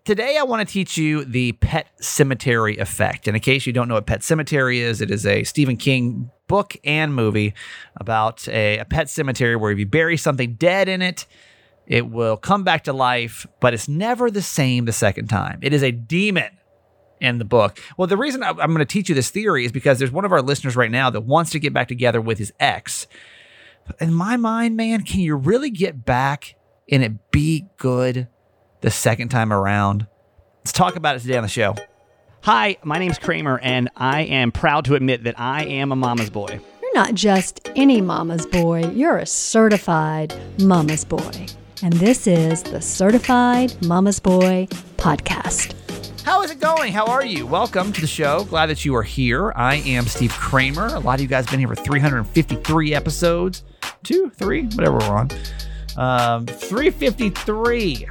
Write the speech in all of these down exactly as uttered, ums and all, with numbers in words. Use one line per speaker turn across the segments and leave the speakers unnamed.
Today, I want to teach you the Pet Sematary effect. And in case you don't know what Pet Sematary is, it is a Stephen King book and movie about a, a pet cemetery where if you bury something dead in it, it will come back to life, but it's never the same the second time. It is a demon in the book. Well, the reason I'm going to teach you this theory is because there's one of our listeners right now that wants to get back together with his ex. In my mind, man, can you really get back and it be good the second time around? Let's talk about it today on the show.
Hi, my name's Kramer, and I am proud to admit that I am a mama's boy.
You're not just any mama's boy. You're a certified mama's boy. And this is the Certified Mama's Boy Podcast.
How is it going? How are you? Welcome to the show. Glad that you are here. I am Steve Kramer. A lot of you guys have been here for three hundred fifty-three episodes. Two, three, whatever we're on. Um, three fifty-three.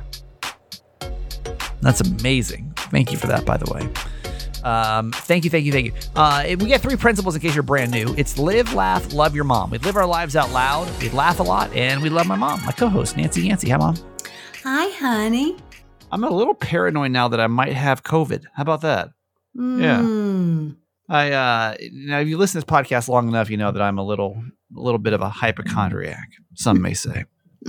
That's amazing. Thank you for that, by the way. Um, thank you, thank you, thank you. Uh, we got three principles in case you're brand new. It's live, laugh, love your mom. We live our lives out loud. We laugh a lot, and we love my mom, my co-host, Nancy Yancey. Hi, Mom.
Hi, honey.
I'm a little paranoid now that I might have COVID. How about that?
Mm.
Yeah. I, uh, now, if you listen to this podcast long enough, you know that I'm a little, a little bit of a hypochondriac, some may say.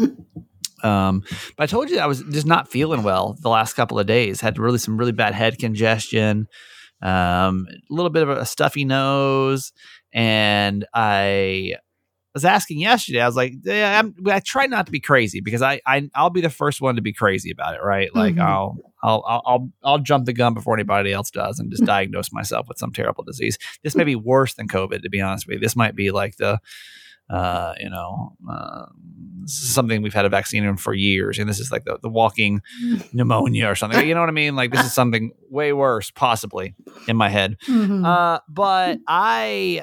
Um, but I told you I was just not feeling well the last couple of days. Had really some really bad head congestion, um, a little bit of a stuffy nose, and I was asking yesterday. I was like, yeah, I'm, I try not to be crazy because I, I I'll be the first one to be crazy about it, right? Like mm-hmm. I'll, I'll I'll I'll I'll jump the gun before anybody else does and just diagnose myself with some terrible disease. This may be worse than COVID, to be honest with you. This might be like the Uh, you know, uh, something we've had a vaccine in for years, and this is like the, the walking pneumonia or something. You know what I mean? Like this is something way worse, possibly in my head. Mm-hmm. Uh, but I,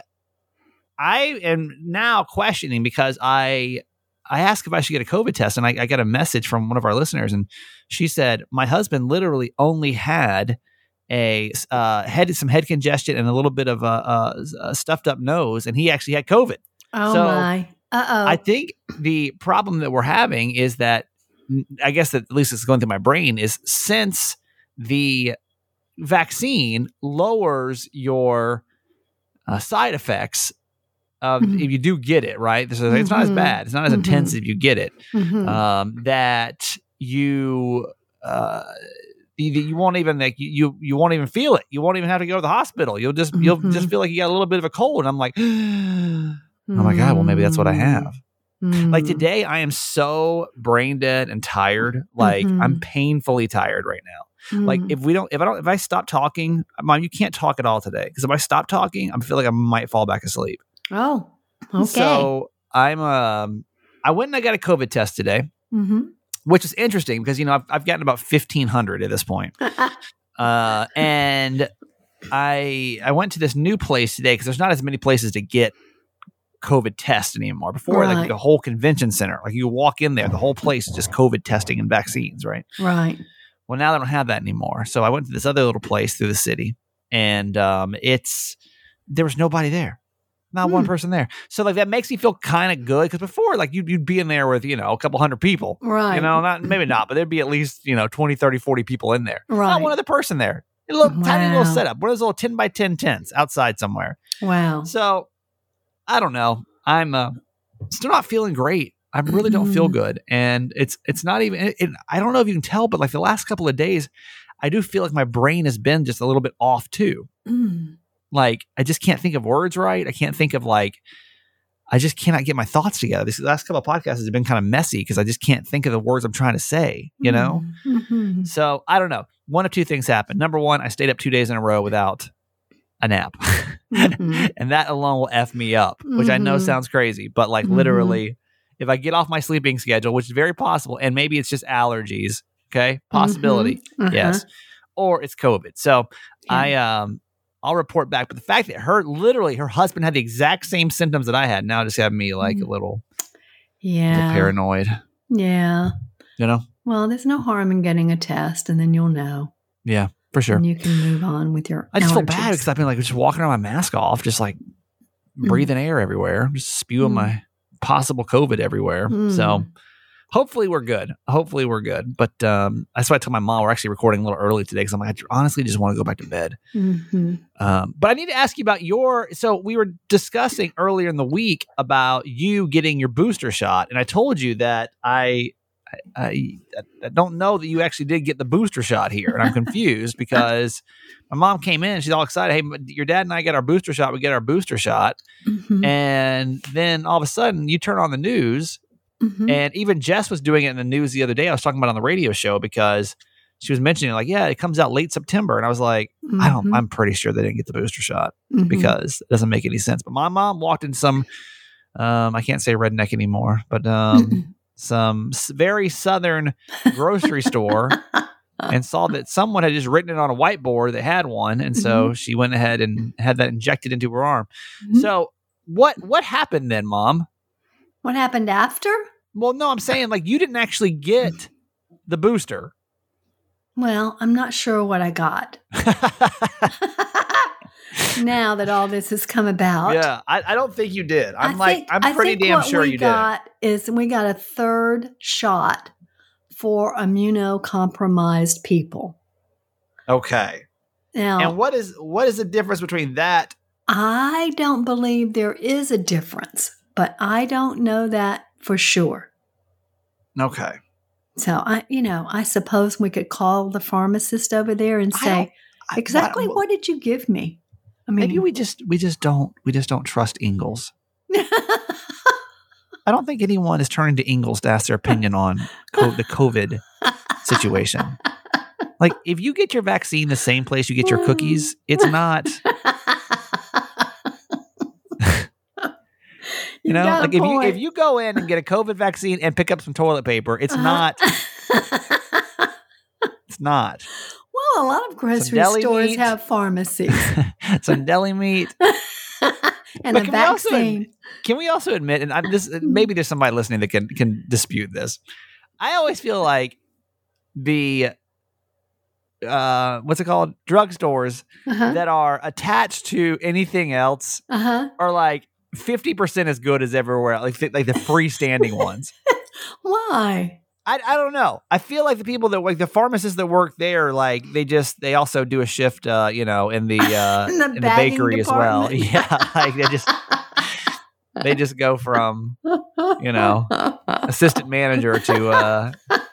I am now questioning because I, I asked if I should get a COVID test, and I, I got a message from one of our listeners, and she said my husband literally only had a uh, head, some head congestion, and a little bit of a, a, a stuffed up nose, and he actually had COVID.
Oh,
so
my. Uh-oh.
I think the problem that we're having is that, I guess that at least it's going through my brain, is since the vaccine lowers your uh, side effects of mm-hmm. if you do get it, right? So mm-hmm. it's not as bad. It's not as mm-hmm. intense if you get it. Mm-hmm. Um, that you... Uh, You, you won't even like you you won't even feel it. You won't even have to go to the hospital. You'll just you'll mm-hmm. just feel like you got a little bit of a cold. And I'm like, oh my God, well maybe that's what I have. Mm-hmm. Like today, I am so brain dead and tired. Like mm-hmm. I'm painfully tired right now. Mm-hmm. Like if we don't, if I don't, if I stop talking, Mom, you can't talk at all today because if I stop talking, I feel like I might fall back asleep.
Oh, okay.
So I'm um I went and I got a COVID test today. Mm-hmm. Which is interesting because, you know, I've, I've gotten about fifteen hundred at this point. uh, and I I went to this new place today because there's not as many places to get COVID tests anymore. Before, right. like the whole convention center, like you walk in there, the whole place is just COVID testing and vaccines, right?
Right.
Well, now they don't have that anymore. So I went to this other little place through the city, and um, it's there was nobody there. Not hmm. one person there. So like that makes me feel kind of good because before like you'd, you'd be in there with, you know, a couple hundred people.
Right.
You know, not maybe not, but there'd be at least, you know, twenty, thirty, forty people in there.
Right.
Not one other person there. A little
wow.
tiny little setup. One of those little ten by ten tents outside somewhere.
Wow.
So I don't know. I'm uh, still not feeling great. I really don't feel good. And it's it's not even, it, it, I don't know if you can tell, but like the last couple of days, I do feel like my brain has been just a little bit off too. Mm. Like, I just can't think of words right. I can't think of like, I just cannot get my thoughts together. This last couple of podcasts has been kind of messy because I just can't think of the words I'm trying to say, you know? Mm-hmm. So I don't know. One of two things happened. Number one, I stayed up two days in a row without a nap. Mm-hmm. And that alone will F me up, which mm-hmm. I know sounds crazy, but like mm-hmm. literally, if I get off my sleeping schedule, which is very possible, and maybe it's just allergies, okay? Possibility, mm-hmm. uh-huh. yes. Or it's COVID. So yeah. I, um, I'll report back. But the fact that her, literally, her husband had the exact same symptoms that I had, now just have me like a little,
yeah,
little paranoid.
Yeah.
You know?
Well, there's no harm in getting a test, and then you'll know.
Yeah, for sure.
And you can move on with your
I just
allergies.
feel bad because I've been like just walking around my mask off, just like breathing mm. air everywhere, just spewing mm. my possible COVID everywhere. Mm. So hopefully we're good. Hopefully we're good. But um, that's why I told my mom we're actually recording a little early today because I'm like, I honestly just want to go back to bed.
Mm-hmm.
Um, but I need to ask you about your. So we were discussing earlier in the week about you getting your booster shot, and I told you that I. I, I don't know that you actually did get the booster shot here, and I'm confused because my mom came in. She's all excited. Hey, your dad and I get our booster shot. We get our booster shot,
Mm-hmm.
and then all of a sudden, you turn on the news,
Mm-hmm.
and even Jess was doing it in the news the other day. I was talking about it on the radio show because she was mentioning like, yeah, it comes out late September, and I was like,
Mm-hmm.
I don't. I'm pretty sure they didn't get the booster shot
Mm-hmm.
because it doesn't make any sense. But my mom walked in some. Um, I can't say redneck anymore, but um. some s- very southern grocery store and saw that someone had just written it on a whiteboard that had one. And so
Mm-hmm.
she went ahead and had that injected into her arm.
Mhm.
So what, what happened then, Mom?
What happened after?
Well, no, I'm saying like you didn't actually get the booster.
Well, I'm not sure what I got. Now that all this has come about.
Yeah, I, I don't think you did. I'm
I
like,
think-
I'm
I
pretty
think
damn
what
sure
we
you
got is we got a third shot for immunocompromised people.
did. Okay.
Now,
And what is, what is the difference between that?
I don't believe there is a difference, but I don't know that for sure.
Okay.
So I, you know, I suppose we could call the pharmacist over there and
I
say,
don't- I-
exactly
what-
what did you give me? I mean,
Maybe we just, we just don't, we just don't trust Ingalls. I don't think anyone is turning to Ingalls to ask their opinion on co- the COVID situation. Like, if you get your vaccine the same place you get your cookies, it's not, you know,
got a
like if you
point.
if you go in and get a COVID vaccine and pick up some toilet paper, it's
Uh-huh.
not, it's not
Well, a lot of grocery
deli
stores
meat.
have pharmacies
some deli meat.
and
But
a
can we also-
vaccine.
Can we also admit, and I, this maybe there's somebody listening that can can dispute this. I always feel like the uh, what's it called, drugstores
Uh-huh.
that are attached to anything else
Uh-huh.
are like fifty percent as good as everywhere, like like the freestanding ones.
Why?
I, I don't know. I feel like the people that like the pharmacists that work there, like they just they also do a shift, uh, you know, in the uh,
In the
in the
bagging
bakery as well.
department.
Yeah, like they just they just go from you know assistant manager to uh,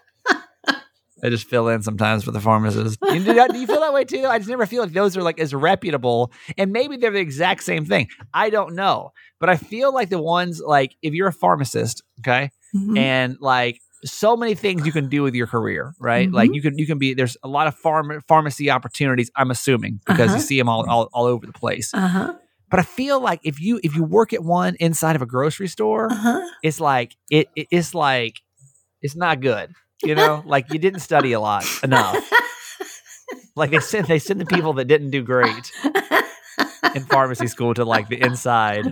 they just fill in sometimes for the pharmacist. You, do, do you feel that way too? I just never feel like those are like as reputable, and maybe they're the exact same thing. I don't know, but I feel like the ones like if you're a pharmacist, okay,
Mhm.
and like so many things you can do with your career, right?
Mhm.
Like you can you can be there's a lot of pharma, pharmacy opportunities. I'm assuming because
Uh-huh.
you see them all, all all over the place.
Uh-huh.
But I feel like if you if you work at one inside of a grocery store,
Uh-huh.
it's like it, it it's like it's not good. You know, like you didn't study a lot enough. Like they send they send the people that didn't do great in pharmacy school to like the inside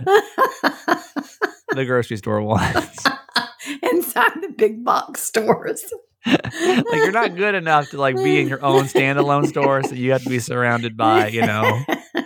the grocery store ones.
Inside the big box stores.
Like you're not good enough to like be in your own standalone store, so you have to be surrounded by, you know,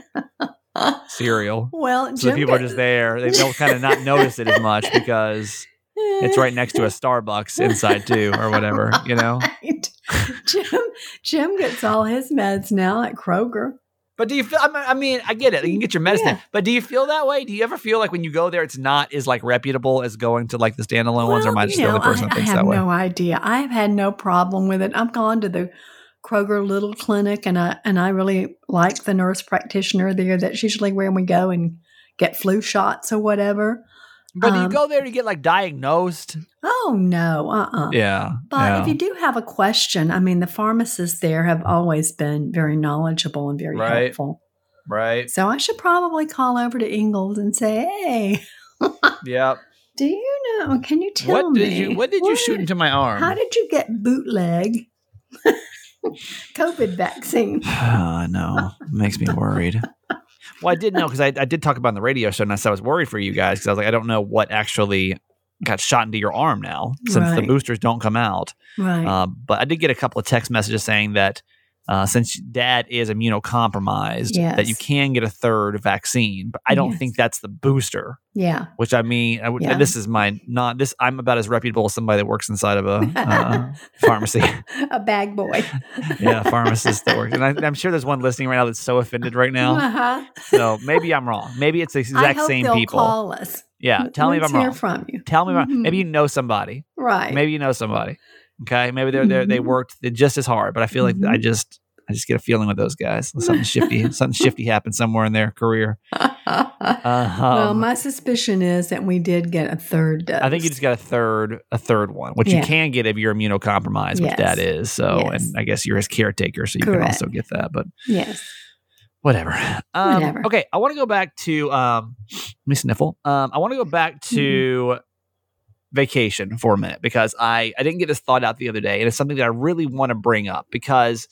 cereal.
Well,
So the
Jim
people are
got-
just there. They don't kind of not notice it as much because it's right next to a Starbucks inside too, or whatever, you know.
Right. Jim Jim gets all his meds now at Kroger.
But do you feel? I mean, I mean, I get it. You can get your medicine,
Yeah.
but do you feel that way? Do you ever feel like when you go there, it's not as like reputable as going to like the standalone ones, or am I just
you
the only
know,
person
I,
that thinks
I have
that way?
no idea. I've had no problem with it. I've gone to the Kroger Little Clinic, and I and I really like the nurse practitioner there. That's usually where we go and get flu shots or whatever.
But do you
um,
go there to get like diagnosed?
Oh no, uh, uh
Yeah,
But
yeah.
if you do have a question, I mean, the pharmacists there have always been very knowledgeable and very
Right.
helpful.
right,
So I should probably call over to Ingalls and say, "Hey,
yeah.
do you know? Can you tell
What did
me
you? What did you
what-
shoot into my arm?
How did you get bootleg COVID vaccine?"
I know. Makes me worried. Well, I did know because I, I did talk about it on the radio show, and I said I was worried for you guys because I was like, I don't know what actually got shot into your arm now since the
Right.
boosters don't come out.
Right.
Um, but I did get a couple of text messages saying that uh, since dad is immunocompromised,
Yes.
that you can get a third vaccine. But I don't
Yes.
think that's the booster.
Yeah.
Which I mean, I would,
Yeah.
this is my not this. I'm about as reputable as somebody that works inside of a uh, pharmacy.
A bag boy.
Yeah, a pharmacist that works, and I, I'm sure there's one listening right now that's so offended right now.
Uh-huh.
So maybe I'm wrong. Maybe it's the
I
exact
hope
same
they'll
people.
call us.
Yeah, tell me if
Let's
I'm
hear
wrong.
from you.
Tell me if I'm
Mhm.
maybe you know somebody.
Right.
Maybe you know somebody. Okay, maybe they're they they
Mhm.
worked just as hard, but I feel like
Mhm.
I just I just get a feeling with those guys. Something shifty, something shifty happened somewhere in their career. Uh,
well,
um,
my suspicion is that we did get a third dose.
I think you just got a third, a third one, which
Yeah.
you can get if you're immunocompromised, which
Yes.
that is. So,
Yes.
and I guess you're his caretaker, so you
Correct.
can also get that. But
Yes.
whatever. Um,
Whatever.
Okay, I want to go back to um, let me sniffle. Um, I want to go back to vacation for a minute because I I didn't get this thought out the other day, and it's something that I really want to bring up because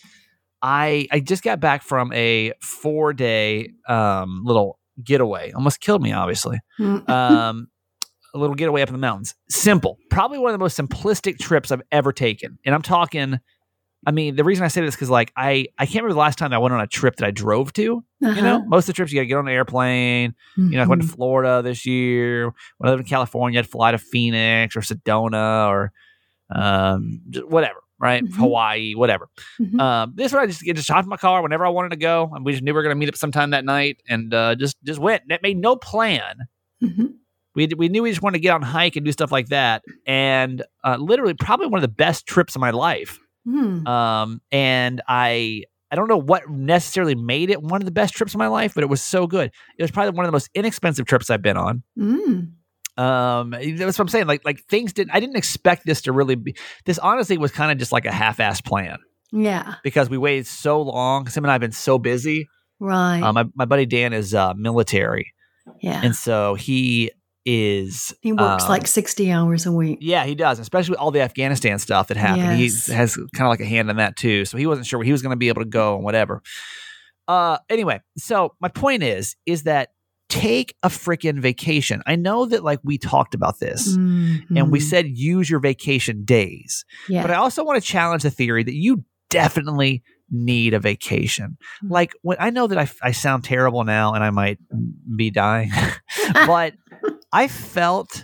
I I just got back from a four day um little getaway. Almost killed me, obviously.
Mm.
Um, a little getaway up in the mountains. Simple. Probably one of the most simplistic trips I've ever taken. And I'm talking, I mean, the reason I say this is because like I, I can't remember the last time I went on a trip that I drove to.
Uh-huh.
You know, most of the trips you got to get on an airplane. You know, I went to Florida this year. When I lived in California, I'd fly to Phoenix or Sedona or um, just whatever, right?
Mhm.
Hawaii, whatever.
Mhm.
Um, this one I just just hopped in my car whenever I wanted to go, and we just knew we were going to meet up sometime that night, and uh, just just went. That made no plan.
Mhm.
We we knew we just wanted to get on a hike and do stuff like that, and uh, literally probably one of the best trips of my life.
Hmm.
Um, and I I don't know what necessarily made it one of the best trips of my life, but it was so good. It was probably one of the most inexpensive trips I've been on.
Mm.
Um, that's what I'm saying. Like like things didn't. I didn't expect this to really be. This honestly was kind of just like a half-assed plan
Yeah.
because we waited so long. Because him and I have been so busy.
Right.
Um, my my buddy Dan is uh, military,
yeah.
and so he is
He works
um,
like sixty hours a week.
Yeah, he does, especially with all the Afghanistan stuff that happened.
Yes.
He has kind of like a hand in that too. So he wasn't sure where he was going to be able to go and whatever. Uh, anyway, so my point is, is that take a freaking vacation. I know that like we talked about this and we
Mhm.
said use your vacation days,
yeah.
but I also want to challenge the theory that you definitely need a vacation.
Mhm.
Like when I know that I, I sound terrible now and I might be dying, but I felt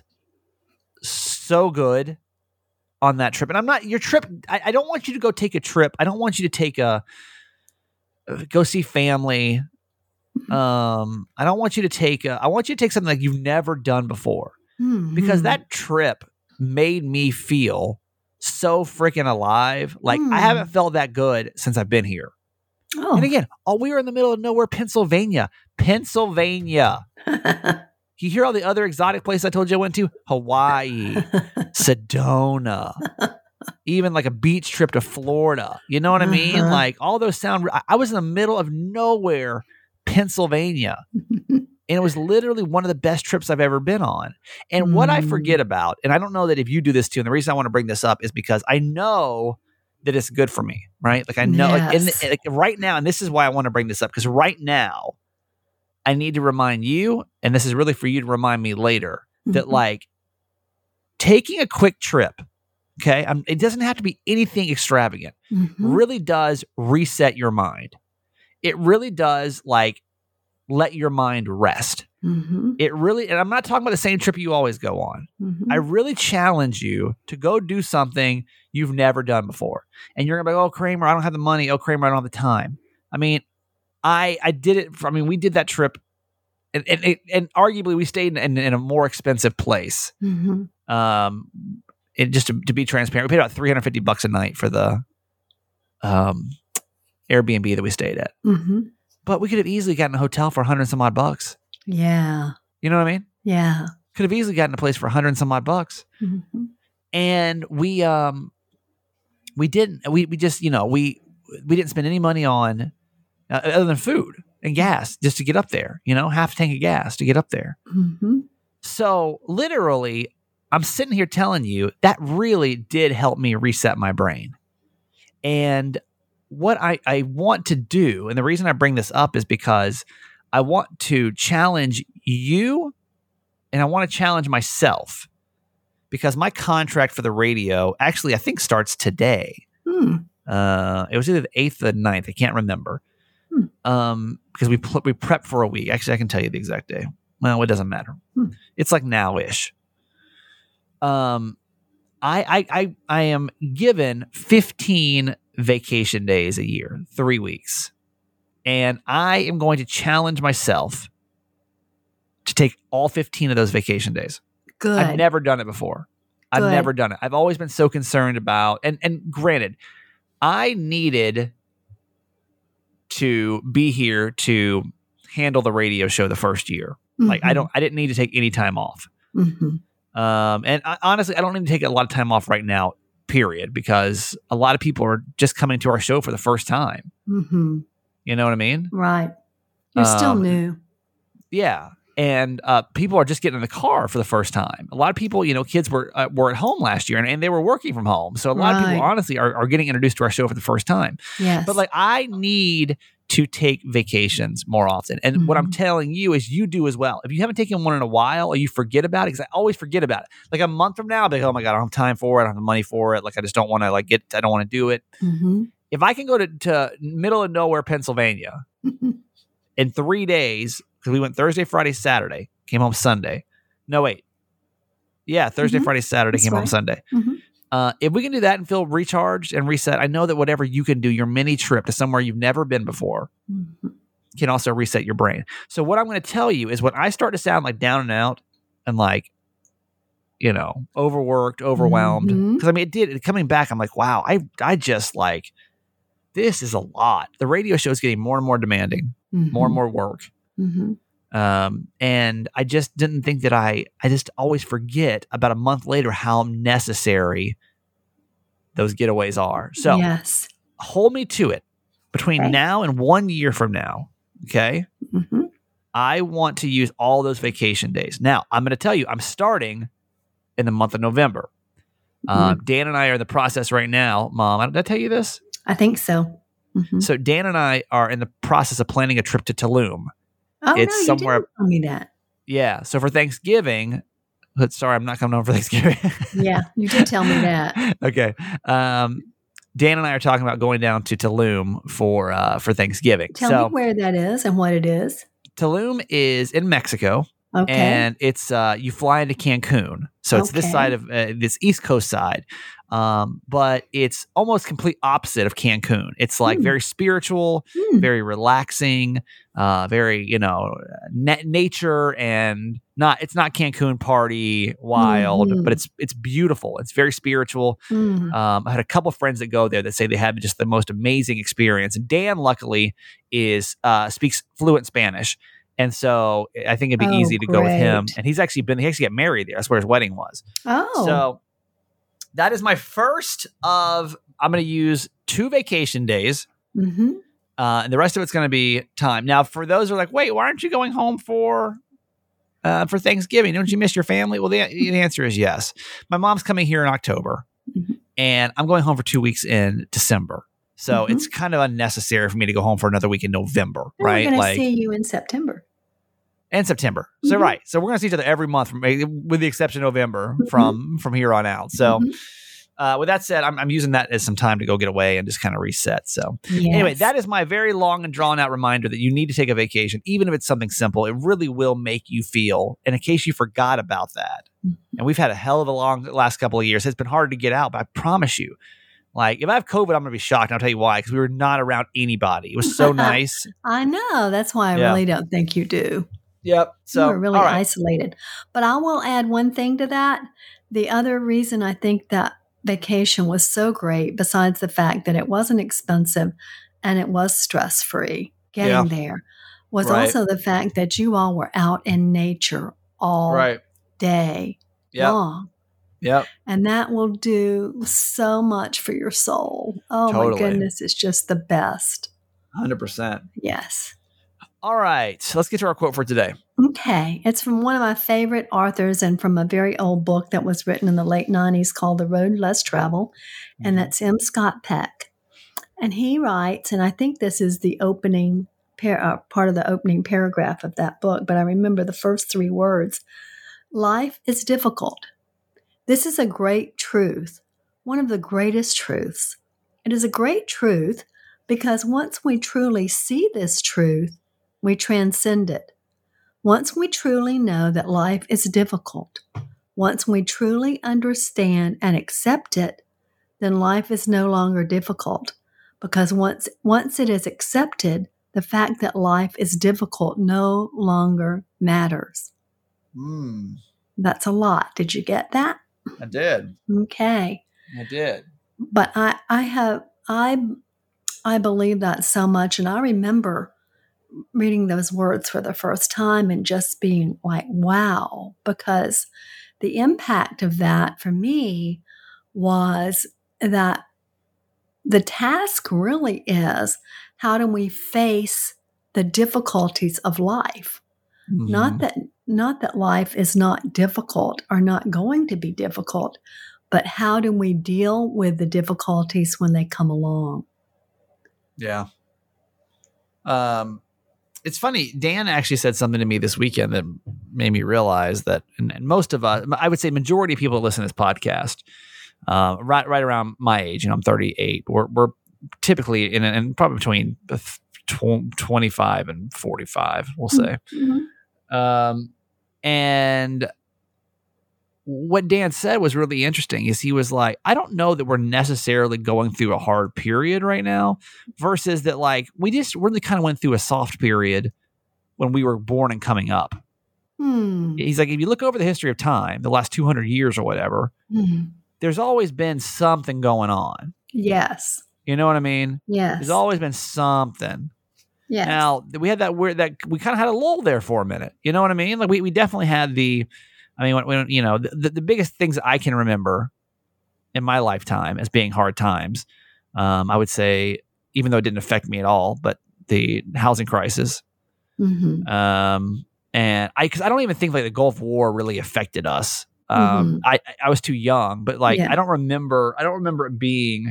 so good on that trip. And I'm not your trip. I, I don't want you to go take a trip. I don't want you to take a uh, go see family. Um, I don't want you to take a, I want you to take something like you've never done before because
Mhm.
that trip made me feel so freaking alive. Like I
Mm.
haven't felt that good since I've been here.
Oh.
And again, oh, we were in the middle of nowhere, Pennsylvania, Pennsylvania. You hear all the other exotic places I told you I went to? Hawaii, Sedona, even like a beach trip to Florida. You know what I mean?
Uh-huh.
Like all those sound. I- I was in the middle of nowhere, Pennsylvania. And it was literally one of the best trips I've ever been on. And what I
Mm.
forget about, and I don't know that if you do this too, and the reason I want to bring this up is because I know that it's good for me, right? Like I know, like, in
Yes.
the, like right now, and this is why I want to bring this up, because right now, I need to remind you, and this is really for you to remind me later, that
Mhm.
like taking a quick trip, okay, um, it doesn't have to be anything extravagant,
Mhm.
really does reset your mind. It really does like let your mind rest.
Mhm.
It really, and I'm not talking about the same trip you always go on.
Mhm.
I really challenge you to go do something you've never done before. And you're gonna be like, oh, Kramer, I don't have the money. Oh, Kramer, I don't have the time. I mean, I I did it. For, I mean, we did that trip, and and, and, and arguably we stayed in, in a more expensive place.
Mhm.
Um, it just to, to be transparent, we paid about three hundred fifty bucks a night for the um Airbnb that we stayed at.
Mhm.
But we could have easily gotten a hotel for a hundred and some odd bucks.
Yeah.
You know what I mean?
Yeah.
Could have easily gotten a place for a hundred and some odd bucks.
Mhm.
And we um we didn't we we just you know we we didn't spend any money on uh, other than food and gas just to get up there, you know, half a tank of gas to get up there.
Mhm.
So literally I'm sitting here telling you that really did help me reset my brain. And what I, I want to do, and the reason I bring this up is because I want to challenge you and I want to challenge myself because my contract for the radio actually, I think, starts today.
Hmm.
Uh, it was either the eighth or the ninth. I can't remember.
Hmm.
Um, because we pl- we prepped for a week. Actually, I can tell you the exact day. Well, it doesn't matter.
Hmm.
It's like now-ish. Um, I, I I I am given fifteen vacation days a year, three weeks, and I am going to challenge myself to take all fifteen of those vacation days.
Good.
I've never done it before. I've
Good.
never done it. I've always been so concerned about, and and granted, I needed to be here to handle the radio show the first year.
Mm-hmm.
Like I don't, I didn't need to take any time off.
Mm-hmm.
Um, and I, honestly, I don't need to take a lot of time off right now, period, because a lot of people are just coming to our show for the first time.
Mm-hmm.
You know what I mean?
Right. You're still
Um,
new.
Yeah. And uh, people are just getting in the car for the first time. A lot of people, you know, kids were uh, were at home last year and, and they were working from home. So a lot of people
Right.
honestly are, are getting introduced to our show for the first time.
Yes.
But like I need to take vacations more often. And what I'm
Mhm.
telling you is you do as well. If you haven't taken one in a while or you forget about it, because I always forget about it. Like a month from now, I'll be like, oh my God, I don't have time for it. I don't have the money for it. Like I just don't want to like get, I don't want to do it.
Mm-hmm.
If I can go to, to middle of nowhere, Pennsylvania in three days, because we went Thursday, Friday, Saturday, came home Sunday. No, wait. Yeah, Thursday,
Mhm.
Friday, Saturday,
That's
came home
right.
Sunday.
Mm-hmm.
Uh, if we can do that and feel recharged and reset, I know that whatever you can do, your mini trip to somewhere you've never been before,
Mm-hmm.
can also reset your brain. So what I'm going to tell you is when I start to sound like down and out and like, you know, overworked, overwhelmed, because
Mhm.
I mean, it did coming back. I'm like, wow, I, I just like, this is a lot. The radio show is getting more and more demanding, more and more work.
Mm-hmm.
Um, and I just didn't think that I, I just always forget about a month later how necessary those getaways are. So
Yes.
hold me to it between
Okay.
now and one year from now. Okay.
Mm-hmm.
I want to use all those vacation days. Now I'm going to tell you, I'm starting in the month of November. Um, Dan and I are in the process right now. Mom, did I tell you this?
I think so. Mm-hmm.
So Dan and I are in the process of planning a trip to Tulum.
Oh,
it's
no, you
somewhere-
didn't tell me that.
Yeah. So for Thanksgiving, but sorry, I'm not coming home for Thanksgiving.
Yeah, you did tell me that.
Okay. Um, Dan and I are talking about going down to Tulum for uh, for Thanksgiving.
Tell
so
me where that is and what it is.
Tulum is in Mexico,
Okay.
and it's uh, you fly into Cancun. So it's this
Okay.
side of uh, this East Coast side, um, but it's almost complete opposite of Cancun. It's like
Hmm.
very spiritual,
Hmm.
very relaxing, uh, very you know na- nature and not. It's not Cancun party wild,
Mhm.
but it's it's beautiful. It's very spiritual.
Mm.
Um, I had a couple friends that go there that say they have just the most amazing experience. And Dan, luckily, is uh, speaks fluent Spanish, and so I think it'd be
Oh,
easy to go with him.
great.
And he's actually been he actually got married there. That's where his wedding was.
Oh.
So that is my first of. I'm going to use two vacation days,
Mm-hmm.
uh, and the rest of it's going to be time. Now, for those who are like, wait, why aren't you going home for? Uh, for Thanksgiving, don't you miss your family? Well, the, the answer is yes. My mom's coming here in October,
Mhm.
and I'm going home for two weeks in December. So
Mhm.
it's kind of unnecessary for me to go home for another week in November,
We're
right?
going to
Like
see you in September.
and September. So
Mhm.
right. So we're gonna see each other every month, from, with the exception of November from from here on out. So
Mhm.
uh, with that said, I'm, I'm using that as some time to go get away and just kind of reset. So
Yes.
anyway, that is my very long and drawn out reminder that you need to take a vacation, even if it's something simple. It really will make you feel. And in case you forgot about that, and we've had a hell of a long last couple of years, it's been hard to get out. But I promise you, like if I have COVID, I'm gonna be shocked. And I'll tell you why, because we were not around anybody. It was so nice.
I know. That's why I
Yeah.
really don't think you do.
Yep. So
you were really
all right.
isolated. But I will add one thing to that. The other reason I think that vacation was so great, besides the fact that it wasn't expensive and it was stress free getting there, was
Right.
also the fact that you all were out in nature all
Right.
day
Yep.
long.
Yep.
And that will do so much for your soul. Oh
Totally.
my goodness, it's just the best.
one hundred percent.
Yes.
All right. So let's get to our quote for today.
Okay. It's from one of my favorite authors and from a very old book that was written in the late nineties called The Road Less Traveled. And that's M. Scott Peck. And he writes, and I think this is the opening par- uh, part of the opening paragraph of that book, but I remember the first three words. Life is difficult. This is a great truth, one of the greatest truths. It is a great truth because once we truly see this truth, we transcend it. Once we truly know that life is difficult, once we truly understand and accept it, then life is no longer difficult because once, once it is accepted, the fact that life is difficult no longer matters.
Mm,
That's a lot. Did you get that?
I did.
Okay.
I did.
But I, I have, I, I believe that so much. And I remember reading those words for the first time and just being like, wow, because the impact of that for me was that the task really is, how do we face the difficulties of life?
Mm-hmm.
Not that not that life is not difficult or not going to be difficult, but how do we deal with the difficulties when they come along?
Yeah. Um, it's funny. Dan actually said something to me this weekend that made me realize that, and, and most of us, I would say majority of people that listen to this podcast, uh, right, right around my age, you know, I'm thirty-eight. We're, we're typically in, in probably between twenty-five and forty-five, we'll say.
Mm-hmm.
Um, and what Dan said was really interesting is he was like, I don't know that we're necessarily going through a hard period right now versus that, like, we just really kind of went through a soft period when we were born and coming up.
Hmm.
He's like, if you look over the history of time, the last two hundred years or whatever,
Hmm.
there's always been something going on.
Yes.
You know what I mean?
Yes.
There's always been something.
Yes.
Now, we had that weird, that we kind of had a lull there for a minute. You know what I mean? Like we, we definitely had the, I mean, when, when you know, the, the biggest things I can remember in my lifetime as being hard times, um, I would say, even though it didn't affect me at all, but the housing crisis.
Mm-hmm.
Um, and I, cause I don't even think like the Gulf War really affected us. Um,
Mm-hmm.
I, I was too young, but like,
Yeah.
I don't remember, I don't remember it being,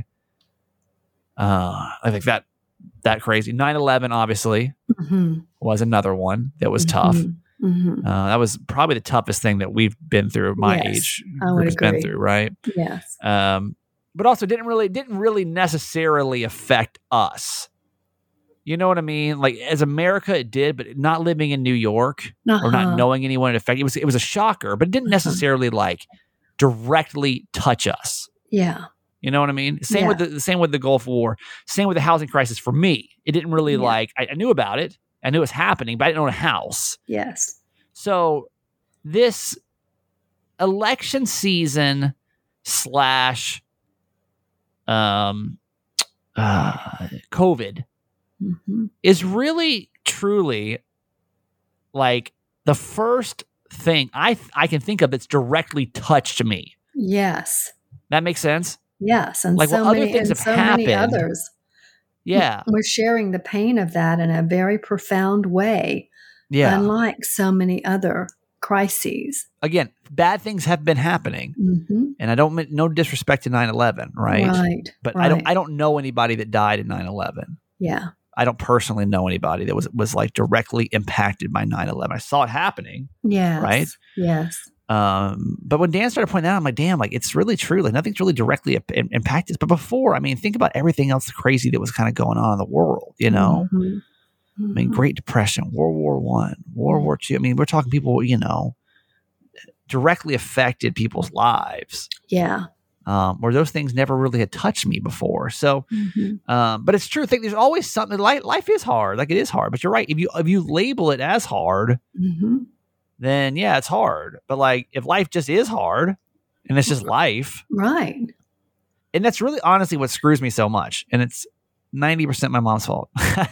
uh, I think that, that crazy. nine eleven obviously
Mm-hmm.
was another one that was tough.
Mm-hmm.
Uh, that was probably the toughest thing that we've been through. My
Yes,
age
I
group
would
has been
agree.
through, right?
Yes.
Um, but also didn't really didn't really necessarily affect us. You know what I mean? Like as America, it did, but not living in New York
Uh-huh.
or not knowing anyone it affected. It was it was a shocker, but it didn't
Uh-huh.
necessarily like directly touch us.
Yeah.
You know what I mean? Same with
Yeah.
the, the same with the Gulf War. Same with the housing crisis. For me, it didn't really
Yeah.
like. I, I knew about it. I knew it was happening, but I didn't own a house.
Yes.
So this election season slash um, uh, COVID
Mm-hmm.
is really truly like the first thing I I can think of that's directly touched me.
Yes.
That makes sense?
Yes. And
Like,
so
well, other
many,
things
and
have
so many
happened.
others.
Yeah.
We're sharing the pain of that in a very profound way,
Yeah.
unlike so many other crises.
Again, bad things have been happening.
Mm-hmm.
And I don't mean no disrespect to nine eleven, right?
Right.
But
right.
I don't I don't know anybody that died in nine eleven.
Yeah.
I don't personally know anybody that was was like directly impacted by nine eleven. I saw it happening,
Yes.
right?
Yes.
Um, but when Dan started pointing out, I'm like, damn, like it's really true. Like nothing's really directly im- impacted. But before, I mean, think about everything else crazy that was kind of going on in the world. You know,
Mhm.
I mean,
Mhm.
Great Depression, World War One, World War Two. I mean, we're talking people, you know, directly affected people's lives.
Yeah.
Um, where those things never really had touched me before. So,
Mhm.
um, but it's true. I think there's always something. Life, life is hard. Like it is hard. But you're right. If you if you label it as hard,
Mhm.
then yeah, it's hard. But like if life just is hard, and it's just life,
Right.
and that's really honestly what screws me so much. And it's ninety percent my mom's fault.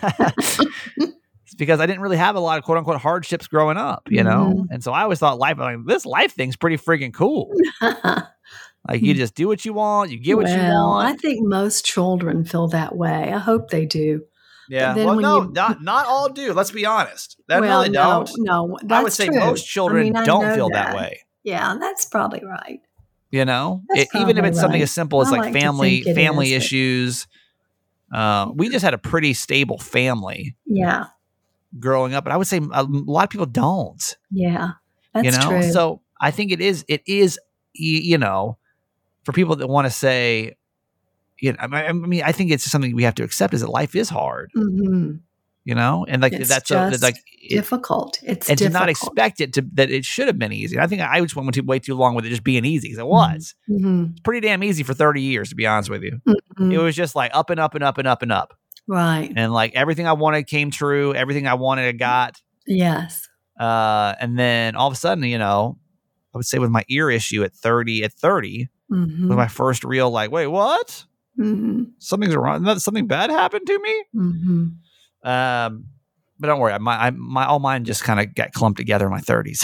It's because I didn't really have a lot of quote unquote hardships growing up, you know.
Mhm.
And so I always thought life, like this life thing's pretty freaking cool. Like you just do what you want, you get what you
Well,
want.
I think most children feel that way. I hope they do.
Yeah.
then
Well,
when
no,
you-
not not all do. Let's be honest. That
well,
really
no,
don't.
no, that's
I would say
true.
most children
I mean, I
don't
know
feel that. way.
Yeah, that's probably right.
You know,
That's
It- even if
probably
it's something
right.
as simple as
I
like
like to
family
think it
family
is, but-
issues. Uh, we just had a pretty stable family
Yeah,
growing up, and I would say a lot of people don't.
yeah, that's
you know,
true.
so I think it is. It is. y- You know, for people that want to say, you know, I mean, I think it's something we have to accept is that life is hard,
Mm-hmm.
you know, and like
It's
that's a,
just
like it,
difficult. It's
and
difficult.
to not expect it to that it should have been easy. I think I just went too, way too long with it just being easy because it was
Mm-hmm.
It's pretty damn easy for thirty years, to be honest with you.
Mm-hmm.
It was just like up and up and up and up and up,
Right.
and like everything I wanted came true. Everything I wanted, I got.
Yes.
Uh, and then all of a sudden, you know, I would say with my ear issue at thirty, at thirty
Mm-hmm.
was my first real like, wait, what?
Mm-hmm.
Something's wrong. Something bad happened to me.
Mm-hmm.
Um, but don't worry, my I, my all mine just kind of got clumped together in my thirties.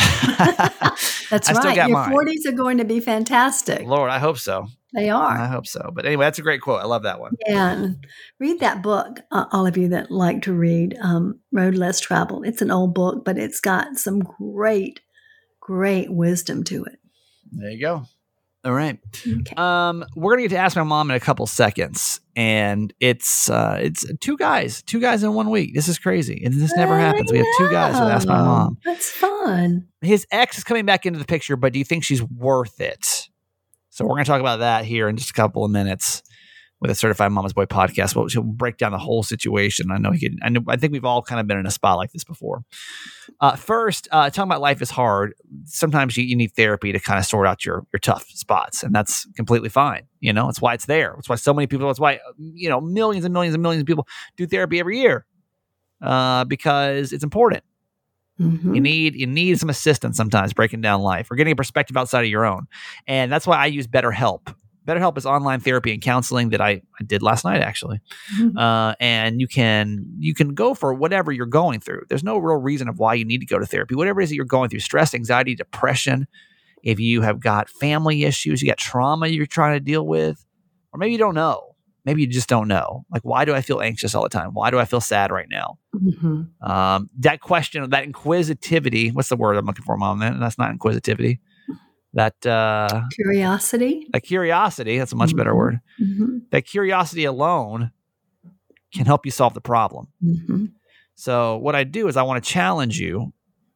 That's
I still
right.
got
Your
mine.
forties are going to be fantastic.
Lord, I hope so.
They are.
I hope so. But anyway, that's a great quote. I love that one.
Yeah, and read that book, uh, all of you that like to read, um, Road Less Traveled. It's an old book, but it's got some great, great wisdom to it.
There you go. All right.
Okay.
Um, we're gonna get to ask my mom in a couple seconds, and it's uh, it's two guys, two guys in one week. This is crazy, and this never
I
happens. We have two guys with Ask My
know.
Mom.
That's fun.
His ex is coming back into the picture, but do you think she's worth it? So we're gonna talk about that here in just a couple of minutes with a Certified Mama's Boy podcast. Well, she'll break down the whole situation. I know he could. I know. I think we've all kind of been in a spot like this before. Uh, first, uh, talking about life is hard. Sometimes you, you need therapy to kind of sort out your your tough spots, and that's completely fine. You know, that's why it's there. That's why so many people. That's why you know millions and millions and millions of people do therapy every year uh, because it's important.
Mhm.
You need you need some assistance sometimes breaking down life or getting a perspective outside of your own, and that's why I use BetterHelp. BetterHelp is online therapy and counseling that I, I did last night, actually.
Mhm.
Uh, and you can you can go for whatever you're going through. There's no real reason of why you need to go to therapy. Whatever it is that you're going through, stress, anxiety, depression, if you have got family issues, you got trauma you're trying to deal with, or maybe you don't know. Maybe you just don't know. Like, why do I feel anxious all the time? Why do I feel sad right now?
Mhm.
Um, that question, that inquisitivity, what's the word I'm looking for, Mom? That's not inquisitivity. That uh,
Curiosity.
that curiosity, that's a much better
Mhm.
word.
Mhm.
That curiosity alone can help you solve the problem.
Mhm.
So what I do is I want to challenge you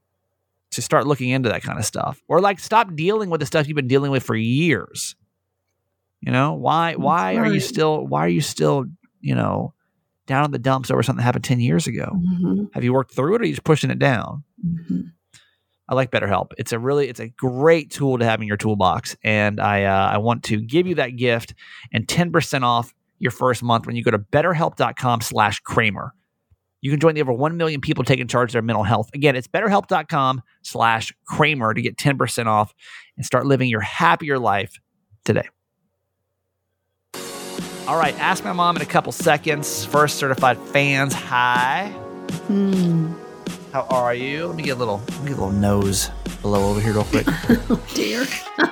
to start looking into that kind of stuff, or like stop dealing with the stuff you've been dealing with for years. You know, why, why are you
right.
still, why are you still, you know, down in the dumps over something that happened ten years ago?
Mhm.
Have you worked through it, or are you just pushing it down?
Mhm.
I like BetterHelp. It's a really, it's a great tool to have in your toolbox. And I, uh, I want to give you that gift and ten percent off your first month when you go to betterhelp.com slash Kramer. You can join the over one million people taking charge of their mental health. Again, it's betterhelp.com slash Kramer to get ten percent off and start living your happier life today. All right. Ask My Mom in a couple seconds. First, certified fans. Hi.
Hmm.
How are you? Let me get a little, let me get a little nose blow over here real quick.
Oh dear.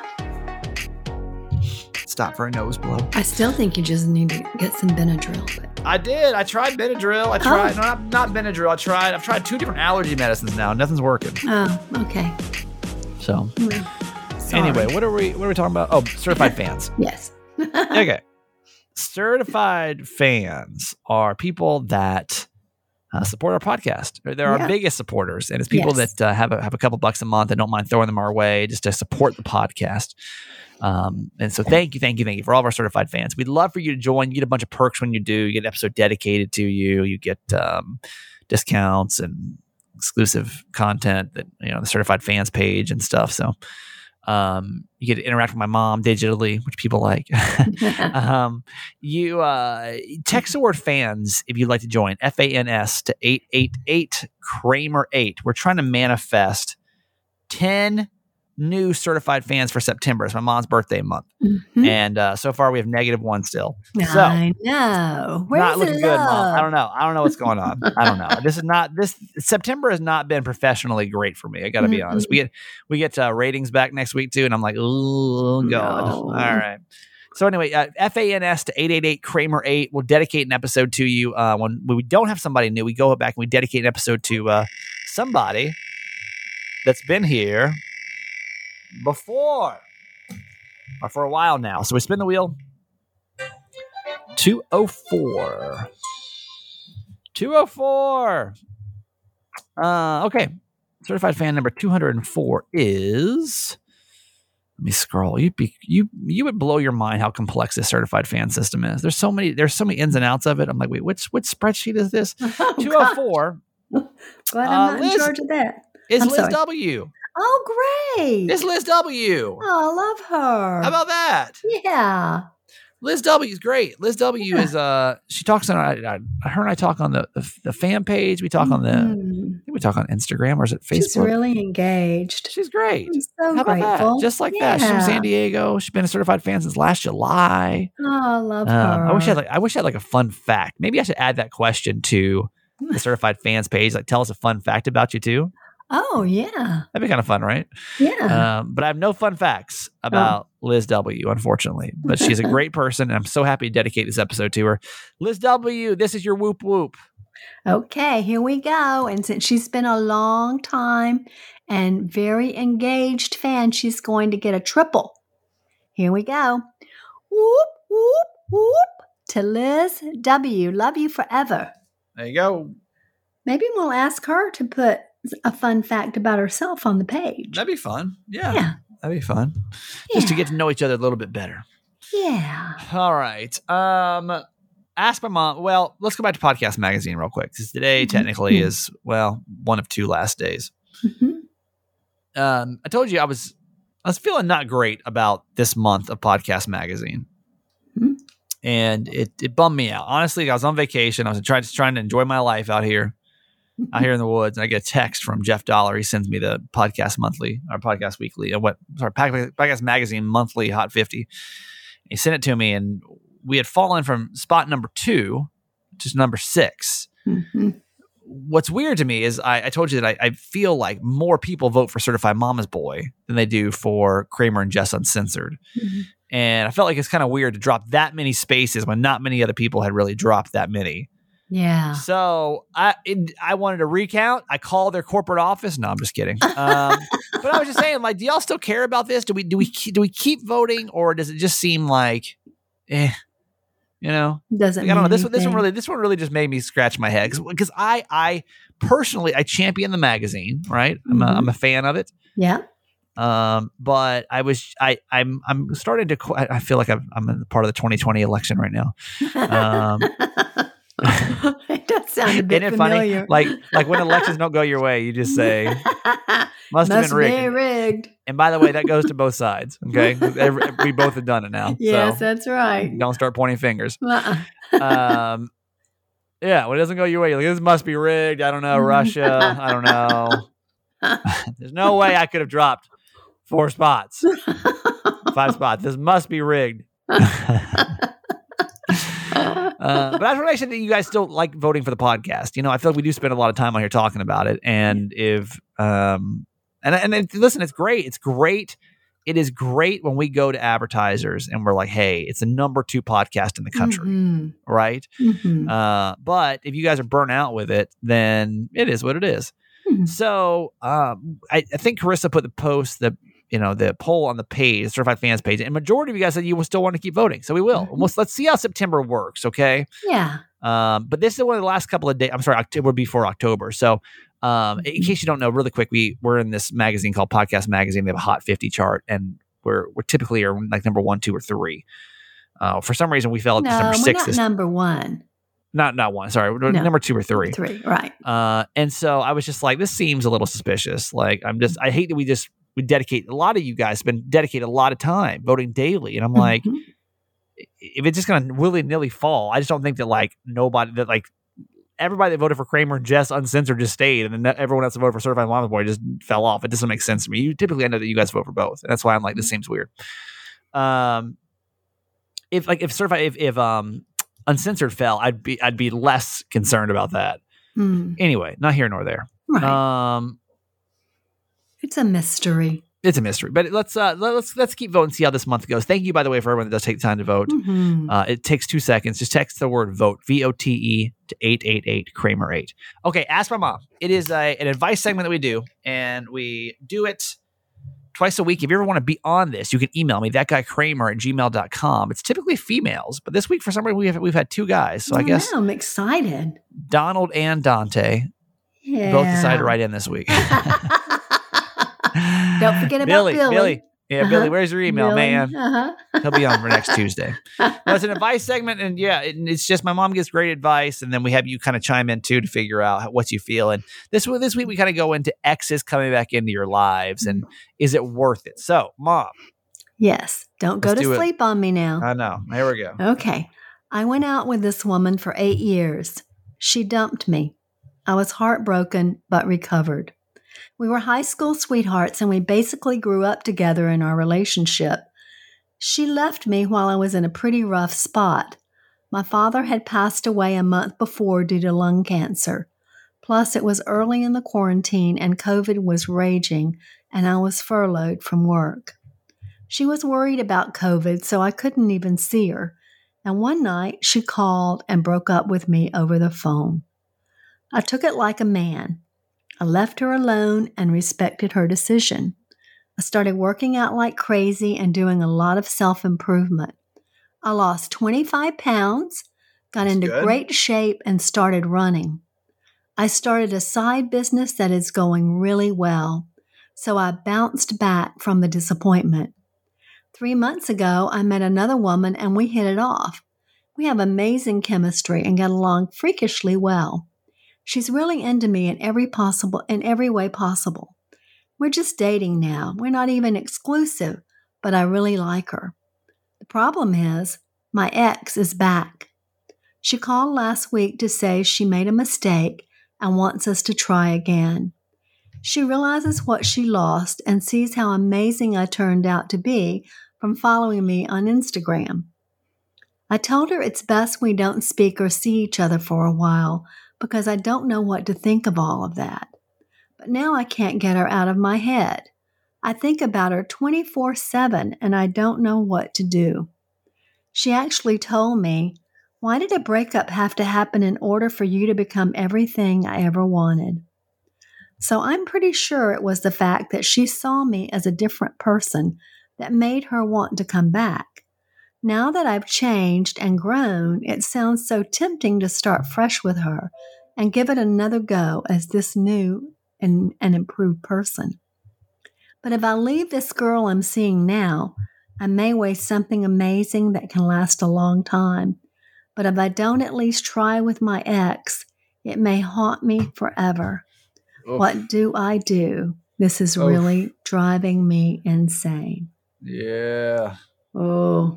Stop for a nose blow.
I still think you just need to get some Benadryl. But
I did. I tried Benadryl. I tried, no, not, not Benadryl. I tried, I've tried two different allergy medicines now. Nothing's working.
oh, okay.
So
Hmm. Sorry.
anyway, what are we, what are we talking about? Oh, certified fans.
Yes.
Okay. Certified fans are people that uh, support our podcast. They're our
Yeah.
biggest supporters, and it's people
Yes.
that uh, have a, have a couple bucks a month and don't mind throwing them our way just to support the podcast. Um, and so thank you, thank you, thank you for all of our certified fans. We'd love for you to join. You get a bunch of perks when you do. You get an episode dedicated to you. You get um, discounts and exclusive content that, you know, the certified fans page and stuff. So um, you get to interact with my mom digitally, which people like. um, you uh, text the word fans if you'd like to join, F A N S to eight eight eight Kramer eight. We're trying to manifest ten new certified fans for September. It's my mom's birthday month.
Mhm.
And uh, so far we have negative one still. So
I know. Where's
not
the
looking good, Mom.
love?
I don't know. I don't know what's going on. I don't know. This is not this September has not been professionally great for me. I got to be
Mm-mm.
honest. We get we get uh, ratings back next week too, and I'm like, oh god.
No.
All right. So anyway, uh, F A N S to eight eight eight Kramer eight. We'll dedicate an episode to you. Uh, when, when we don't have somebody new, we go back and we dedicate an episode to uh, somebody that's been here before or for a while now. So we spin the wheel. two oh four. two oh four. Uh, okay. Certified fan number two hundred four is Let me scroll. You'd be you you would blow your mind how complex this certified fan system is. There's so many there's so many ins and outs of it. I'm like, wait, which which spreadsheet is this?
Oh,
two oh four.
Glad I'm
Uh,
not
Liz-
in charge of that.
Is
I'm
Liz
sorry.
W.
Oh, great.
It's Liz W.
Oh, I love her.
How about that?
Yeah.
Liz W is great. Liz W
Yeah.
is uh she talks on I, I, her and I talk on the, the the fan page. We talk on the I
Mhm.
think we talk on Instagram or is it Facebook?
She's really engaged.
She's great.
I'm so
How about
grateful.
that? Just like that. She's from
Yeah.
San Diego. She's been a certified fan since last July.
Oh, I love
Um,
her.
I wish I had like I wish I had like a fun fact. Maybe I should add that question to the certified fans page. Like, tell us a fun fact about you too.
Oh, yeah.
That'd be kind of fun, right?
Yeah.
Um, but I have no fun facts about Liz W, unfortunately. But she's a great person, and I'm so happy to dedicate this episode to her. Liz W, this is your whoop whoop.
Okay, here we go. And since she's been a long time and very engaged fan, she's going to get a triple. Here we go. Whoop, whoop, whoop to Liz W. Love you forever.
There you go.
Maybe we'll ask her to put a fun fact about herself on the page.
That'd be fun. Yeah,
Yeah.
that'd be fun. Just to
Yeah.
get to know each other a little bit better.
Yeah.
All right. Um, ask my mom. Well, let's go back to Podcast Magazine real quick. Because today
Mhm.
technically
Mhm.
is, well, one of two last days.
Mhm.
Um, I told you I was I was feeling not great about this month of Podcast Magazine.
Mhm.
And it, it bummed me out. Honestly, I was on vacation. I was trying, just trying to enjoy my life out here, out here in the woods. And I get a text from Jeff Dollar. He sends me the Podcast Monthly or Podcast Weekly. Uh, what? Sorry, Podcast Magazine Monthly Hot fifty. He sent it to me, and we had fallen from spot number two to number six.
Mhm.
What's weird to me is I, I told you that I, I feel like more people vote for Certified Mama's Boy than they do for Kramer and Jess Uncensored.
Mhm.
And I felt like it's kind of weird to drop that many spaces when not many other people had really dropped that many.
Yeah.
So I it, I wanted to recount. I called their corporate office. No, I'm just kidding. Um, but I was just saying, like, do y'all still care about this? Do we do we do we keep voting, or does it just seem like, eh, you know?
Doesn't
Like, I don't know.
mean
This one, this one
anything.
really, this one really just made me scratch my head because I, I personally, I champion the magazine, right? I'm, a,
Mhm.
I'm a fan of it.
Yeah.
Um, but I was, I, I'm, I'm starting to. qu- I I feel like I'm, I'm in part of the twenty twenty election right now. Um,
it does sound a bit
Isn't it
familiar.
funny? Like, like when elections don't go your way, you just say must, have been rigged.
be rigged.
And by the way, that goes to both sides. Okay, Every, we both have done it now.
Yes,
so
that's right.
don't start pointing fingers.
Uh-uh.
um yeah, when it doesn't go your way, you're like, this must be rigged. I don't know, Russia. I don't know. There's no way I could have dropped four spots, five spots. This must be rigged. Uh, but I just want to make sure that you guys still like voting for the podcast. You know, I feel like we do spend a lot of time on here talking about it. And if, um, and, and it, listen, it's great. It's great. It is great when we go to advertisers and we're like, hey, it's the number two podcast in the country.
Mhm.
Right.
Mhm.
Uh, but if you guys are burnt out with it, then it is what it is.
Mhm.
So um, I, I think Carissa put the post, the you know the poll on the page, the certified fans page, and majority of you guys said you will still want to keep voting. So we will.
Mhm.
Let's, let's see how September works. Okay.
Yeah.
Um, but this is one of the last couple of days. I'm sorry, October before October. So um, in case you don't know, really quick, we we're in this magazine called Podcast Magazine. We have a Hot fifty chart, and we're we're typically are like number one, two, or three. Uh, for some reason, we fell at
No,
number
we're
six.
not
This,
number one.
not not one. Sorry, we're
No.
number two or three.
Three. Right.
Uh, and so I was just like, this seems a little suspicious. Like, I'm just, I hate that we just, we dedicate, a lot of you guys spend, dedicate a lot of time voting daily. And I'm like,
Mhm.
if it's just going to willy nilly fall, I just don't think that like nobody, that like everybody that voted for Kramer and Jess Uncensored just stayed. And then everyone else that voted for Certified Mama's Boy just fell off. It doesn't make sense to me. You typically, I know that you guys vote for both. And that's why I'm like, this seems weird. Um, if like, if Certified, if, if, um, Uncensored fell, I'd be, I'd be less concerned about that.
Mm.
Anyway, not here nor there.
Right.
Um,
It's a mystery.
It's a mystery, but let's uh, let's let's keep voting and see how this month goes. Thank you, by the way, for everyone that does take the time to vote.
Mhm.
Uh, it takes two seconds. Just text the word vote, V O T E, to eight eight eight Kramer eight. Okay, ask my mom. It is a, an advice segment that we do, and we do it twice a week. If you ever want to be on this, you can email me, that guy Kramer at gmail dot com. It's typically females, but this week for some reason we have, we've had two guys. So I
Oh,
guess
now I'm excited.
Donald and Dante
Yeah.
both decided to write in this week.
Don't forget about
Billy,
Billy.
Billy, Yeah,
Uh-huh.
Billy, where's your email,
Billy,
man?
Uh-huh.
He'll be on for next Tuesday. No, it's an advice segment, and yeah, it, it's just my mom gives great advice, and then we have you kind of chime in too to figure out how, what you feel. And this this week we kind of go into exes coming back into your lives, and is it worth it? So, Mom,
Yes. Don't go
Let's
to
do it.
sleep on me now.
I know. Here we go.
Okay. I went out with this woman for eight years. She dumped me. I was heartbroken, but recovered. We were high school sweethearts, and we basically grew up together in our relationship. She left me while I was in a pretty rough spot. My father had passed away a month before due to lung cancer. Plus, it was early in the quarantine, and COVID was raging, and I was furloughed from work. She was worried about COVID, so I couldn't even see her. And one night, she called and broke up with me over the phone. I took it like a man. I left her alone and respected her decision. I started working out like crazy and doing a lot of self-improvement. I lost twenty-five pounds, got
That's
into
good.
great shape, and started running. I started a side business that is going really well, so I bounced back from the disappointment. Three months ago, I met another woman and we hit it off. We have amazing chemistry and get along freakishly well. She's really into me in every possible, in every way possible. We're just dating now. We're not even exclusive, but I really like her. The problem is, my ex is back. She called last week to say she made a mistake and wants us to try again. She realizes what she lost and sees how amazing I turned out to be from following me on Instagram. I told her it's best we don't speak or see each other for a while because I don't know what to think of all of that. But now I can't get her out of my head. I think about her twenty-four seven and I don't know what to do. She actually told me, "Why did a breakup have to happen in order for you to become everything I ever wanted?" So I'm pretty sure it was the fact that she saw me as a different person that made her want to come back. Now that I've changed and grown, it sounds so tempting to start fresh with her and give it another go as this new and, and improved person. But if I leave this girl I'm seeing now, I may waste something amazing that can last a long time. But if I don't at least try with my ex, it may haunt me forever.
Oof.
What do I do? This is
Oof.
really driving me insane.
Yeah.
Oh,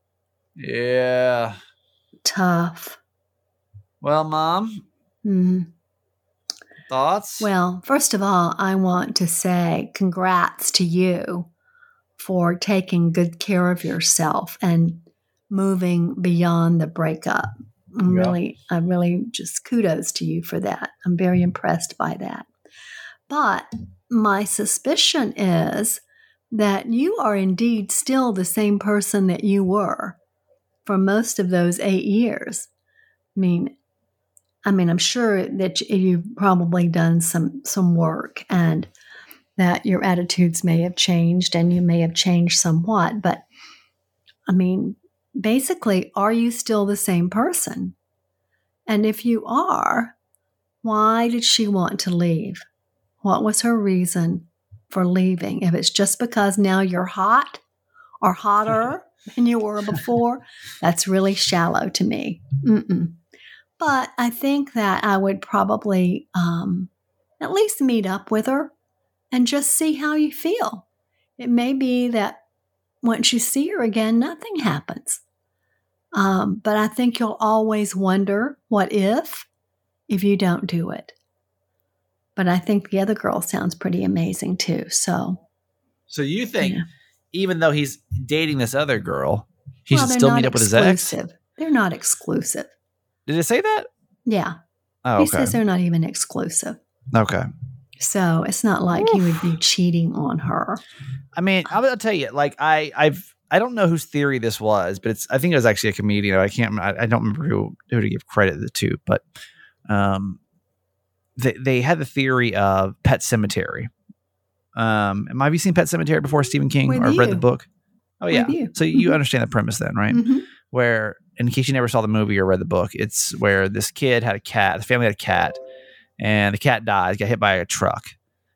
Yeah.
tough.
Well, Mom,
Mm.
thoughts?
Well, first of all, I want to say congrats to you for taking good care of yourself and moving beyond the breakup. I'm
Yeah.
really, I really just kudos to you for that. I'm very impressed by that. But my suspicion is that you are indeed still the same person that you were for most of those eight years. I mean, I mean, I'm sure that you've probably done some some work and that your attitudes may have changed and you may have changed somewhat. But I mean, basically, are you still the same person? And if you are, why did she want to leave? What was her reason for leaving? If it's just because now you're hot or hotter than you were before, that's really shallow to me. Mm-mm. But I think that I would probably um, at least meet up with her and just see how you feel. It may be that once you see her again, nothing happens. Um, but I think you'll always wonder, what if, if you don't do it? But I think the other girl sounds pretty amazing too. So,
So you think,
yeah.
even though he's dating this other girl, he
Well,
should
they're
still
not
meet up with his ex?
exclusive. They're not exclusive.
Did it say that?
Yeah.
Oh,
He
okay.
says they're not even exclusive.
Okay.
So it's not like he would be cheating on her.
I mean, I'll, I'll tell you, like I, I've, I don't know whose theory this was, but it's, I think it was actually a comedian. I can't, I, I don't remember who, who to give credit to, but, um, they, they had the theory of Pet Sematary. Um, have you seen Pet Sematary before, Stephen King,
With
or read the
you.
book? Oh yeah.
With you.
So you
Mhm.
understand the premise then, right?
Mm-hmm.
Where, in case you never saw the movie or read the book, it's where this kid had a cat, the family had a cat, and the cat dies, got hit by a truck.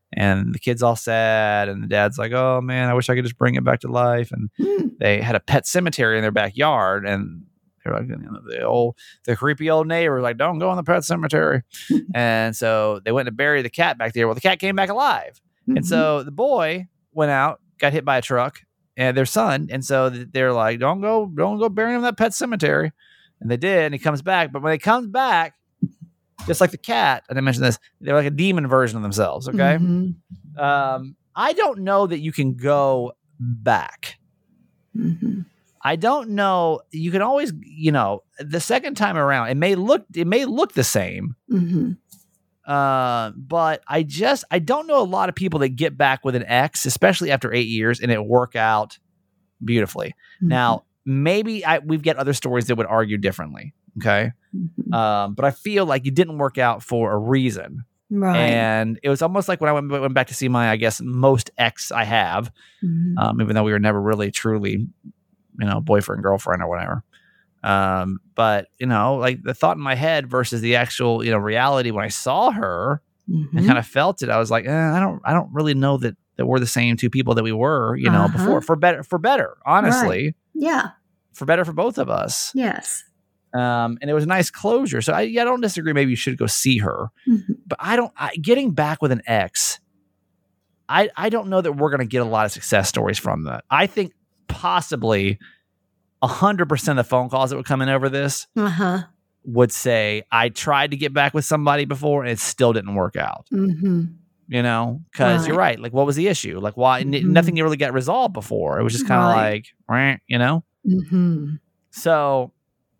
And the kid's all sad, and the dad's like, "Oh man, I wish I could just bring it back to life." And
Mm.
they had a pet cemetery in their backyard, and they're like, you know, the old, the creepy old neighbor was like, "Don't go in the pet cemetery." And so they went to bury the cat back there. Well, the cat came back alive,
Mhm.
and so the boy went out, got hit by a truck, and their son, and so they're like, "Don't go, don't go bury him in that pet cemetery." And they did, and he comes back. But when he comes back, just like the cat, and I mentioned this, they're like a demon version of themselves. Okay.
Mhm.
Um, I don't know that you can go back.
Mhm.
I don't know. You can always, you know, the second time around, it may look, it may look the same.
Mhm.
Uh, but I just, I don't know a lot of people that get back with an ex, especially after eight years, and it work out beautifully.
Mhm.
Now, maybe I, we've got other stories that would argue differently. Okay.
Mhm.
Um, but I feel like you didn't work out for a reason.
Right.
And it was almost like when I went, went back to see my, I guess, most ex I have,
Mhm.
um, even though we were never really truly, you know, boyfriend, girlfriend or whatever. Um, but, you know, like the thought in my head versus the actual, you know, reality when I saw her and
Mhm.
kind of felt it, I was like, eh, I don't, I don't really know that, that we're the same two people that we were, you know,
Uh-huh.
before, for better, for better, honestly,
Yeah.
for better for both of us.
Yes.
Um, and it was a nice closure. So I, yeah, I don't disagree. Maybe you should go see her,
Mhm.
but I don't, I, getting back with an ex, I, I don't know that we're going to get a lot of success stories from that. I think possibly a hundred percent of the phone calls that would come in over this
Uh-huh.
would say, I tried to get back with somebody before and it still didn't work out,
Mhm.
you know, cause you're right. Like, what was the issue? Like why n-
Mhm.
nothing really got resolved before. It was just kind of
Right.
like, right, you know?
Mhm.
So,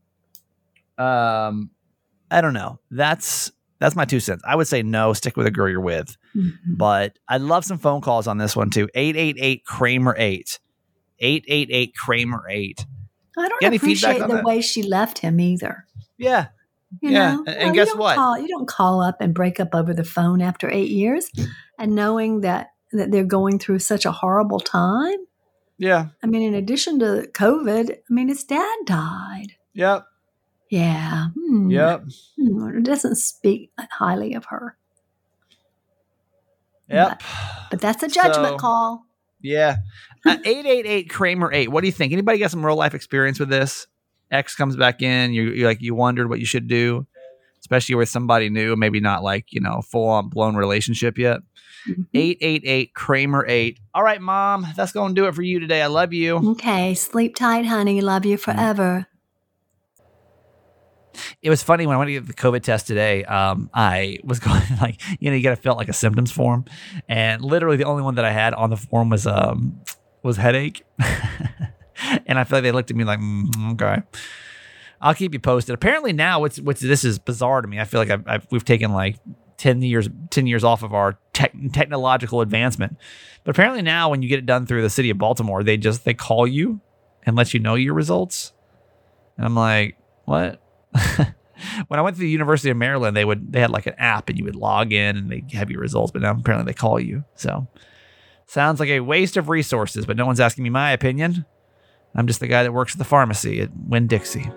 um, I don't know. That's that's my two cents. I would say no. Stick with a girl you're with,
Mhm.
but I'd love some phone calls on this one too. eight eight eight Kramer eight, eight eight eight Kramer eight.
I don't
Get any feedback
appreciate
on
the
that?
way she left him either.
Yeah,
You
Yeah,
know?
and- and
No,
guess
you don't
what?
Call, you don't call up and break up over the phone after eight years, and knowing that that they're going through such a horrible time.
yeah,
I mean, in addition to COVID, I mean, his dad died.
yep,
Yeah. Hmm.
yep,
Hmm. It doesn't speak highly of her.
yep.
But that's a judgment
So-
call.
Yeah. Uh, eight eight eight Kramer eight. What do you think? Anybody got some real life experience with this? X comes back in. You you like you wondered what you should do, especially with somebody new, maybe not like, you know, full on blown relationship yet.
Mhm.
eight eight eight Kramer eight. All right, Mom, that's going to do it for you today. I love you.
Okay. Sleep tight, honey. Love you forever.
It was funny when I went to get the COVID test today. Um, I was going like, you know, you got to fill out like a symptoms form, and literally the only one that I had on the form was um was headache, and I feel like they looked at me like, mm, okay, I'll keep you posted. Apparently now, what's what's this is bizarre to me. I feel like I've, I've we've taken like ten years ten years off of our tech, technological advancement, but apparently now when you get it done through the city of Baltimore, they just they call you and let you know your results, and I'm like, what? When I went to the University of Maryland, they would they had like an app and you would log in and they have your results, but now apparently they call you. So sounds like a waste of resources, but no one's asking me my opinion. I'm just the guy that works at the pharmacy at Winn-Dixie.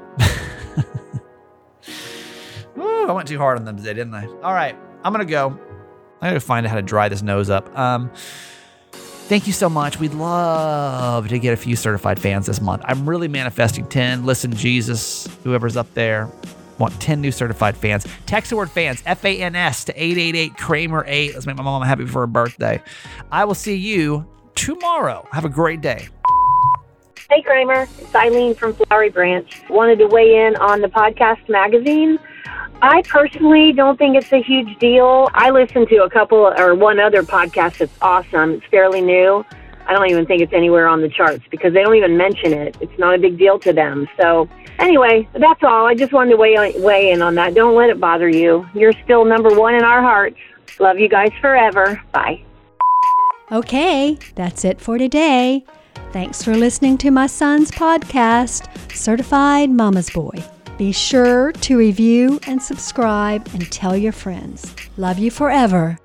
Ooh, I went too hard on them today, didn't I? All right, I'm gonna go. I gotta find out how to dry this nose up. Um, thank you so much. We'd love to get a few certified fans this month. I'm really manifesting ten. Listen, Jesus, whoever's up there, want ten new certified fans. Text the word fans, F A N S, to eight eight eight Kramer eight. Let's make my mom happy for her birthday. I will see you tomorrow. Have a great day.
Hey, Kramer. It's Eileen from Flowery Branch. Wanted to weigh in on the podcast magazine. I personally don't think it's a huge deal. I listen to a couple or one other podcast that's awesome. It's fairly new. I don't even think it's anywhere on the charts because they don't even mention it. It's not a big deal to them. So anyway, that's all. I just wanted to weigh, on, weigh in on that. Don't let it bother you. You're still number one in our hearts. Love you guys forever. Bye.
Okay, that's it for today. Thanks for listening to my son's podcast, Certified Mama's Boy. Be sure to review and subscribe and tell your friends. Love you forever.